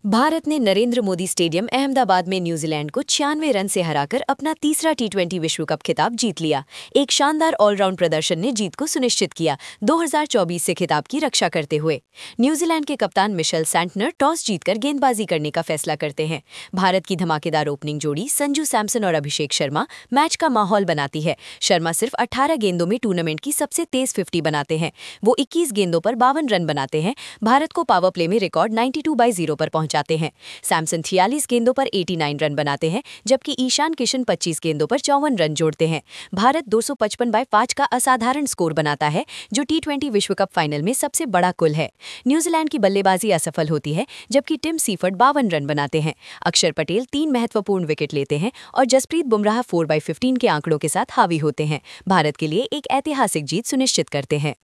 भारत ने नरेंद्र मोदी स्टेडियम अहमदाबाद में न्यूजीलैंड को 96 रन से हराकर अपना तीसरा टी20 विश्व कप खिताब जीत लिया। एक शानदार ऑलराउंड प्रदर्शन ने जीत को सुनिश्चित किया 2024 से खिताब की रक्षा करते हुए। न्यूजीलैंड के कप्तान मिशेल सैंटनर टॉस जीतकर गेंदबाजी करने का फैसला करते हैं। भारत की धमाकेदार ओपनिंग जोड़ी संजू सैमसन और अभिषेक शर्मा मैच का माहौल बनाती है। शर्मा सिर्फ 18 गेंदों में टूर्नामेंट की सबसे तेज 50 बनाते हैं। वो 21 गेंदों पर 52 रन बनाते हैं। भारत को पावर प्ले में रिकॉर्ड 92/0 पर जाते हैं। सैमसन 46 गेंदों पर 89 रन बनाते हैं, जबकि ईशान किशन 25 गेंदों पर 54 रन जोड़ते हैं। भारत 255/5 का असाधारण स्कोर बनाता है, जो टी20 विश्व कप फाइनल में सबसे बड़ा कुल है। न्यूजीलैंड की बल्लेबाजी असफल होती है, जबकि टिम सीफर्ड 52 रन बनाते हैं। अक्षर पटेल 3 महत्वपूर्ण विकेट लेते हैं और जसप्रीत बुमराह 4/15 के आंकड़ों के साथ हावी होते हैं। भारत के लिए एक ऐतिहासिक जीत सुनिश्चित करते हैं।